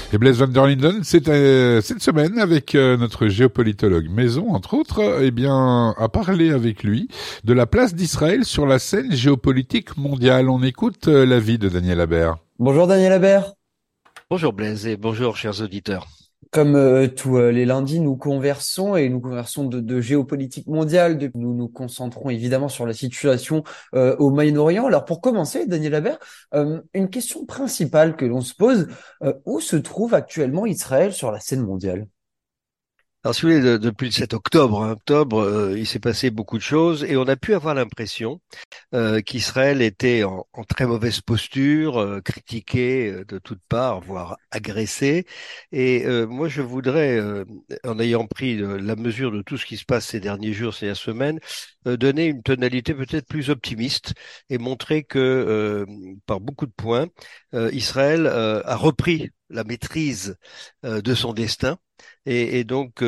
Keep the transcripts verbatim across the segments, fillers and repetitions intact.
Et Blaise van der Linden, c'est euh, cette semaine avec euh, notre géopolitologue maison, entre autres, euh, eh bien, a parlé avec lui de la place d'Israël sur la scène géopolitique mondiale. On écoute euh, l'avis de Daniel Habert. Bonjour Daniel Habert. Bonjour Blaise et bonjour chers auditeurs. Comme euh, tous euh, les lundis, nous conversons et nous conversons de, de géopolitique mondiale. De- nous nous concentrons évidemment sur la situation euh, au Moyen-Orient. Alors pour commencer, Daniel Habert, euh, une question principale que l'on se pose, euh, où se trouve actuellement Israël sur la scène mondiale? Alors si vous voulez, de- depuis le sept octobre, hein, octobre, euh, il s'est passé beaucoup de choses et on a pu avoir l'impression euh, qu'Israël était en, en très mauvaise posture, euh, critiqué euh, de toutes parts, voire agressé. Et euh, moi, je voudrais, euh, en ayant pris euh, la mesure de tout ce qui se passe ces derniers jours, ces dernières semaines, euh, donner une tonalité peut-être plus optimiste et montrer que, euh, par beaucoup de points, euh, Israël euh, a repris la maîtrise euh, de son destin. Et, et donc,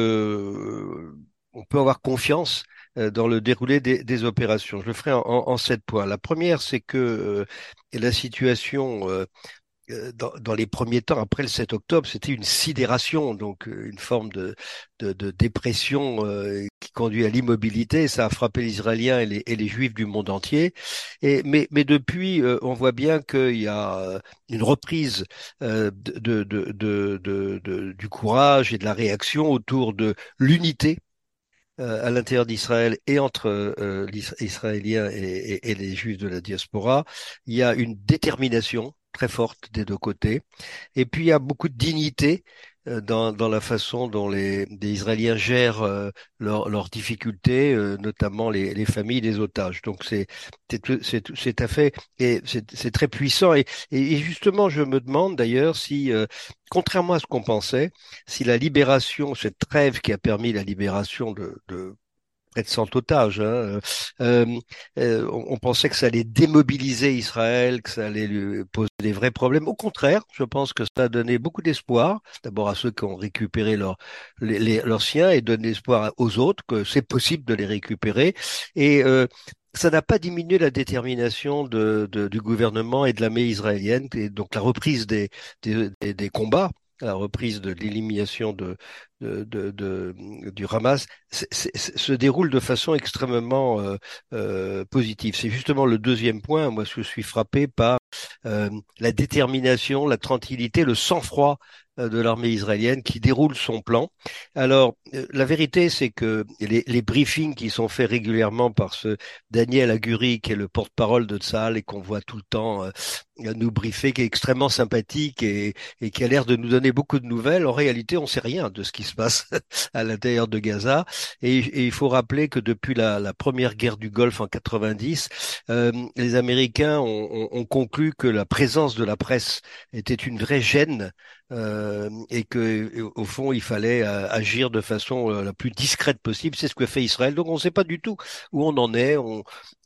euh, on peut avoir confiance euh, dans le déroulé des, des opérations. Je le ferai en, en, en sept points. La première, c'est que euh, la situation euh, euh, dans, dans les premiers temps, après le sept octobre, c'était une sidération, donc euh, une forme de, de, de dépression euh, qui conduit à l'immobilité. Ça a frappé les Israéliens et les, et les Juifs du monde entier. Et, mais, mais depuis, euh, on voit bien qu'il y a euh, une reprise euh, de, de, de, de, de, du courage et de la réaction autour de l'unité euh, à l'intérieur d'Israël et entre euh, les Israéliens et, et, et les Juifs de la diaspora. Il y a une détermination très forte des deux côtés. Et puis il y a beaucoup de dignité euh, dans, dans la façon dont les, les Israéliens gèrent euh, leurs leurs difficultés, euh, notamment les, les familles des otages. Donc c'est c'est c'est c'est à fait et c'est c'est très puissant. Et, et justement, je me demande d'ailleurs si, euh, contrairement à ce qu'on pensait, si la libération, cette trêve qui a permis la libération de, de près de cent otages. Hein. Euh, euh, on, on pensait que ça allait démobiliser Israël, que ça allait lui poser des vrais problèmes. Au contraire, je pense que ça a donné beaucoup d'espoir, d'abord à ceux qui ont récupéré leur, les, les- leurs siens et donné espoir aux autres que c'est possible de les récupérer. Et euh, ça n'a pas diminué la détermination de, de- du gouvernement et de l'armée israélienne, et donc la reprise des, des, des- des combats, la reprise de l'élimination de, de, de, de- du Hamas c'est- c'est- se déroule de façon extrêmement euh, euh, positive. C'est justement le deuxième point. Moi, je suis frappé par euh, la détermination, la tranquillité, le sang-froid euh, de l'armée israélienne qui déroule son plan. Alors, euh, la vérité, c'est que les, les briefings qui sont faits régulièrement par ce Daniel Haguri, qui est le porte-parole de Tsahal et qu'on voit tout le temps euh, nous briefer, qui est extrêmement sympathique et, et qui a l'air de nous donner beaucoup de nouvelles. En réalité, on sait rien de ce qui se passe à l'intérieur de Gaza. Et, et il faut rappeler que depuis la, la première guerre du Golfe en quatre-vingt-dix, euh, les Américains ont, ont, ont conclu que la présence de la presse était une vraie gêne euh, et que, au fond, il fallait euh, agir de façon euh, la plus discrète possible. C'est ce que fait Israël. Donc, on ne sait pas du tout où on en est. On,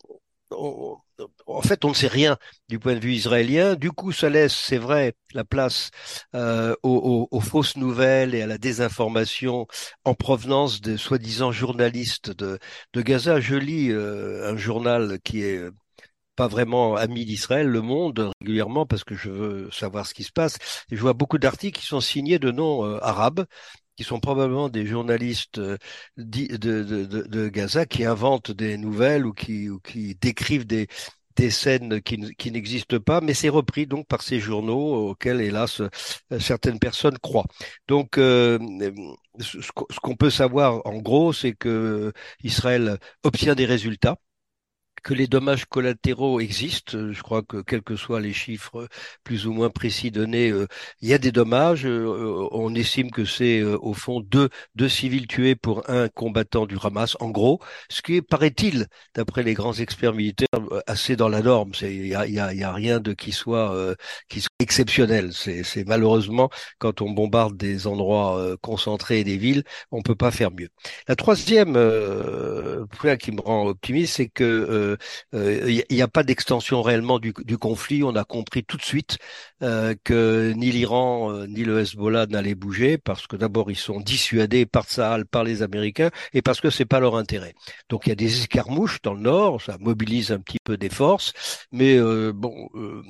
on- en fait, on ne sait rien du point de vue israélien. Du coup, ça laisse, c'est vrai, la place euh, aux, aux- aux fausses nouvelles et à la désinformation en provenance des soi-disant journalistes de, de Gaza. Je lis euh, un journal qui est pas vraiment ami d'Israël, Le Monde, régulièrement, parce que je veux savoir ce qui se passe. Et je vois beaucoup d'articles qui sont signés de noms euh, arabes, qui sont probablement des journalistes euh, dits de, de, de, de Gaza qui inventent des nouvelles ou qui, ou qui décrivent des, des scènes qui, n- qui n'existent pas, mais c'est repris donc par ces journaux auxquels, hélas, euh, certaines personnes croient. Donc, euh, ce ce qu'on ce qu'on peut savoir en gros, c'est que Israël obtient des résultats, que les dommages collatéraux existent. Euh, Je crois que quels que soient les chiffres plus ou moins précis donnés, euh, il y a des dommages. Euh, on estime que c'est euh, au fond deux, deux civils tués pour un combattant du Hamas, en gros, ce qui est, paraît-il, d'après les grands experts militaires, euh, assez dans la norme. C'est, il y a, il y a, il y a rien de qui soit, euh, qui soit exceptionnel. C'est, c'est malheureusement quand on bombarde des endroits euh, concentrés et des villes, on peut pas faire mieux. La troisième euh, point qui me rend optimiste, c'est que euh, euh, il n'y a pas d'extension réellement du, du conflit. On a compris tout de suite euh, que ni l'Iran euh, ni le Hezbollah n'allaient bouger parce que d'abord ils sont dissuadés par Tsahal, par les Américains et parce que c'est pas leur intérêt. Donc il y a des escarmouches dans le nord, ça mobilise un petit peu des forces, mais euh, bon. Euh,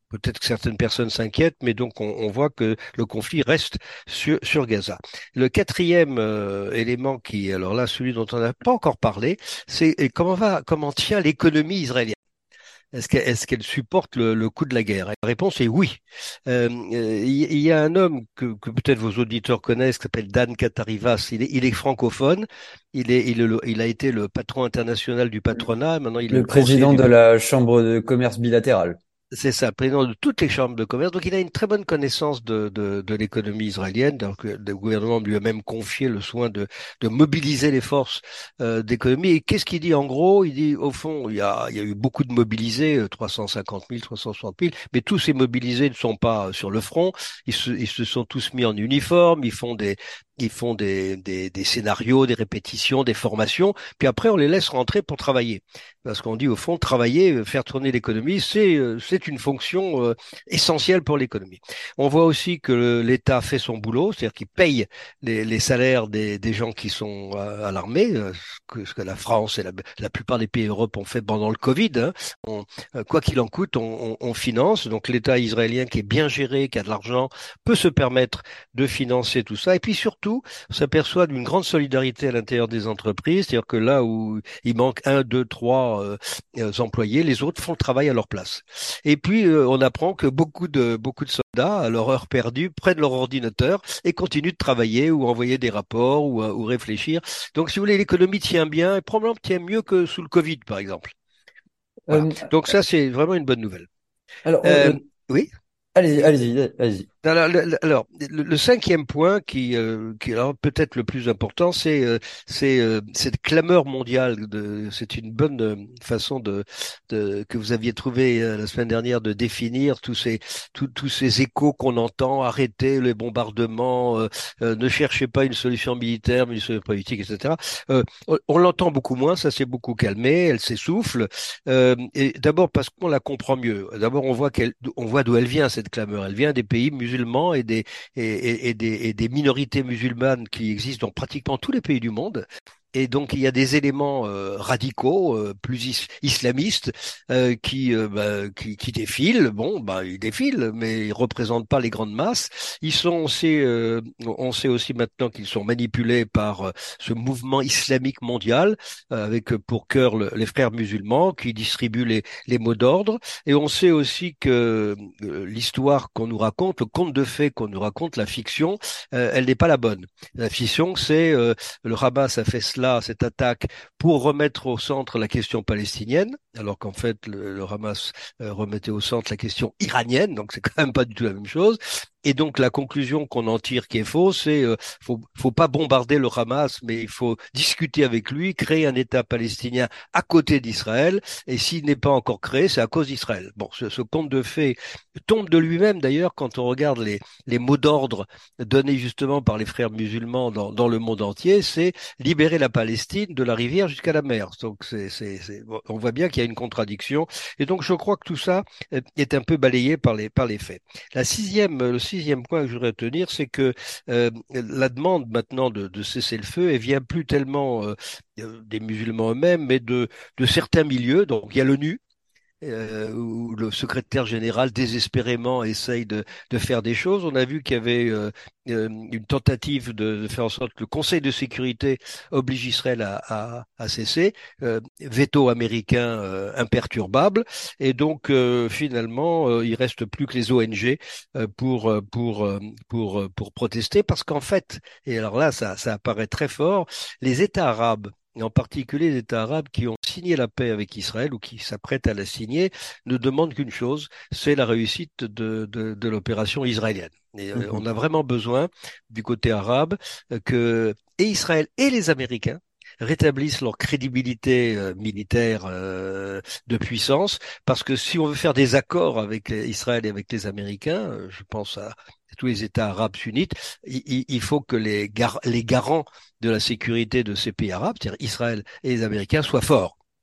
Peut-être que certaines personnes s'inquiètent, mais donc on, on voit que le conflit reste sur, sur Gaza. Le quatrième euh, élément qui, alors là, celui dont on n'a pas encore parlé, c'est comment va, comment tient l'économie israélienne. Est-ce qu'elle, est-ce qu'elle supporte le, le coût de la guerre? Et la réponse est oui. Euh, euh, il il y a un homme que, que peut-être vos auditeurs connaissent, qui s'appelle Dan Katarivas. Il est, il est francophone. Il est, il, est le- il a été le patron international du patronat. Maintenant, il est Le le conseiller président du. de la Chambre de commerce bilatérale. C'est ça, président de toutes les chambres de commerce. Donc, il a une très bonne connaissance de, de, de l'économie israélienne. Donc, euh, le gouvernement lui a même confié le soin de, de mobiliser les forces euh, d'économie. Et qu'est-ce qu'il dit en gros? Il dit, au fond, il y a, il y a eu beaucoup de mobilisés, euh, trois cent cinquante mille, trois cent soixante mille, mais tous ces mobilisés ne sont pas sur le front. Ils se, ils se sont tous mis en uniforme. Ils font des, ils font des, des, des scénarios, des répétitions, des formations. Puis après, on les laisse rentrer pour travailler. Parce qu'on dit, au fond, travailler, euh, faire tourner l'économie, c'est, euh, c'est une fonction euh, essentielle pour l'économie. On voit aussi que l'État fait son boulot, c'est-à-dire qu'il paye les, les salaires des, des gens qui sont euh, à l'armée, euh, ce que, ce que la France et la, la plupart des pays d'Europe ont fait pendant le Covid. Hein. On, euh, quoi qu'il en coûte, on, on, on finance. Donc l'État israélien qui est bien géré, qui a de l'argent, peut se permettre de financer tout ça. Et puis surtout, on s'aperçoit d'une grande solidarité à l'intérieur des entreprises, c'est-à-dire que là où il manque un, deux, trois euh, euh, employés, les autres font le travail à leur place. Et puis, euh, on apprend que beaucoup de, beaucoup de soldats, à leur heure perdue, prennent leur ordinateur et continuent de travailler ou envoyer des rapports ou, euh, ou réfléchir. Donc, si vous voulez, l'économie tient bien et probablement tient mieux que sous le Covid, par exemple. Voilà. Euh, Donc, ça, c'est vraiment une bonne nouvelle. alors, Euh, euh, oui. allez-y, allez-y, allez-y. Alors, le, le- alors, le- le cinquième point qui, euh, qui est alors peut-être le plus important, c'est euh, c'est euh, cette clameur mondiale. De, c'est une bonne euh, façon de, de que vous aviez trouvé euh, la semaine dernière de définir tous ces tous tous ces échos qu'on entend. Arrêtez les bombardements, euh, euh, ne cherchez pas une solution militaire, mais une solution politique, et cetera. Euh, on on l'entend beaucoup moins, ça s'est beaucoup calmé, elle s'essouffle. Euh, et d'abord parce qu'on la comprend mieux. D'abord, on voit qu'elle, on voit d'où elle vient cette clameur. Elle vient des pays musulmans et des et, et- et des et des minorités musulmanes qui existent dans pratiquement tous les pays du monde. Et donc il y a des éléments euh, radicaux, euh, plus is- islamistes, euh, qui, euh, bah, qui qui défilent. Bon, bah ils défilent, mais ils représentent pas les grandes masses. Ils sont, on sait, euh, on sait aussi maintenant qu'ils sont manipulés par euh, ce mouvement islamique mondial, euh, avec euh, pour cœur le- les frères musulmans qui distribuent les les mots d'ordre. Et on sait aussi que euh, l'histoire qu'on nous raconte, le conte de fées qu'on nous raconte, la fiction, euh, elle n'est pas la bonne. La fiction, c'est euh, le Hamas a fait cela, cette attaque, pour remettre au centre la question palestinienne, alors qu'en fait le, le Hamas euh, remettait au centre la question iranienne, donc c'est quand même pas du tout la même chose. Et donc la conclusion qu'on en tire qui est fausse, c'est euh, faut faut pas bombarder le Hamas, mais il faut discuter avec lui, créer un État palestinien à côté d'Israël. Et s'il n'est pas encore créé, c'est à cause d'Israël. Bon, ce, ce conte de fées tombe de lui-même d'ailleurs quand on regarde les les mots d'ordre donnés justement par les frères musulmans dans dans le monde entier, c'est libérer la Palestine de la rivière jusqu'à la mer. Donc c'est c'est c'est bon, on voit bien qu'il y a une contradiction. Et donc je crois que tout ça est est un peu balayé par les par les faits. La sixième, le sixième point que je voudrais tenir, c'est que euh, la demande maintenant de, de cesser le feu, elle vient plus tellement euh, euh, des musulmans eux-mêmes, mais de, de certains milieux. Donc il y a l'ONU, euh, où le secrétaire général désespérément essaye de, de faire des choses. On a vu qu'il y avait euh, euh, une tentative de, de faire en sorte que le Conseil de sécurité oblige Israël à, à, à cesser, euh, veto américain euh, imperturbable, et donc euh, finalement euh, il reste plus que les O N G euh, pour euh, pour euh, pour euh, pour protester, parce qu'en fait, et alors là ça ça apparaît très fort, les États arabes, et en particulier les États arabes qui ont signé la paix avec Israël ou qui s'apprêtent à la signer, ne demandent qu'une chose, c'est la réussite de, de, de l'opération israélienne. Et euh, on Mhm. a vraiment besoin, du côté arabe, euh, que et Israël et les Américains rétablissent leur crédibilité euh, militaire euh, de puissance, parce que si on veut faire des accords avec les- Israël et avec les Américains, euh, je pense à tous les États arabes sunnites, il, il- il faut que les, gar- les garants de la sécurité de ces pays arabes, c'est-à-dire Israël et les Américains, soient forts.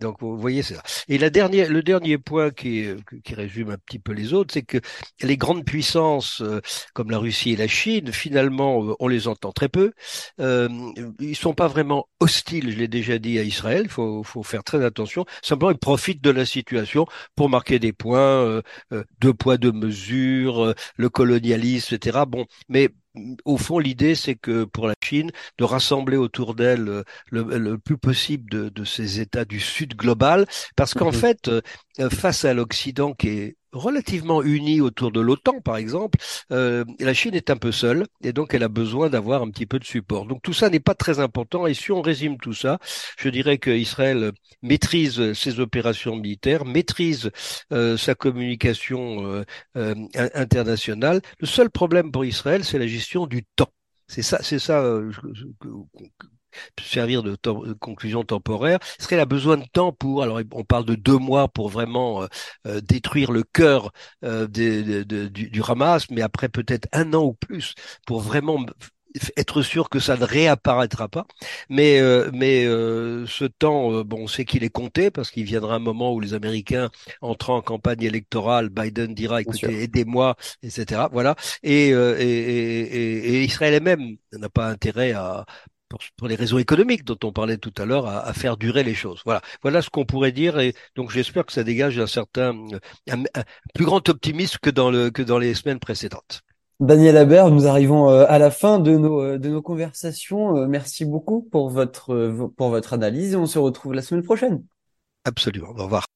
Donc vous voyez, c'est ça. Et la dernière, le dernier point qui, qui résume un petit peu les autres, c'est que les grandes puissances euh, comme la Russie et la Chine, finalement, euh, on les entend très peu. Euh, ils sont pas vraiment hostiles, je l'ai déjà dit, à Israël. Il faut, faut faire très attention. Simplement, ils profitent de la situation pour marquer des points, euh, euh, deux poids, deux mesures, euh, le colonialisme, et cetera. Bon, mais au fond, l'idée, c'est que pour la Chine, de rassembler autour d'elle euh, le, le plus possible de, de ces États du Sud global, parce qu'en Mhm. fait, euh, face à l'Occident qui est relativement uni autour de l'OTAN, par exemple, euh, la Chine est un peu seule et donc elle a besoin d'avoir un petit peu de support. Donc tout ça n'est pas très important et si on résume tout ça, je dirais qu'Israël maîtrise ses opérations militaires, maîtrise euh, sa communication euh, euh, internationale. Le seul problème pour Israël, c'est la gestion du temps. C'est ça, c'est ça, euh, je- je- servir de, tem- de conclusion temporaire. Est-ce qu'elle a besoin de temps pour, alors on parle de deux mois pour vraiment euh, euh, détruire le cœur euh, des- de- de- du, du Hamas, mais après peut-être un an ou plus pour vraiment être sûr que ça ne réapparaîtra pas. Mais, euh, mais euh, ce temps, euh, bon, on sait qu'il est compté parce qu'il viendra un moment où les Américains entrent en campagne électorale, Biden dira, Bien écoutez, sûr. aidez-moi, et cetera. Voilà. Et, euh, et, et, et, et Israël elle-même n'a pas intérêt à pour, pour les raisons économiques dont on parlait tout à l'heure, à, à faire durer les choses. Voilà, voilà ce qu'on pourrait dire. Et donc j'espère que ça dégage un certain, un, un plus grand optimisme que dans le que dans les semaines précédentes. Daniel Habert, nous arrivons euh, à la fin de nos, euh, de nos conversations. Euh, Merci beaucoup pour votre, euh, pour votre analyse et on se retrouve la semaine prochaine. Absolument. Au revoir.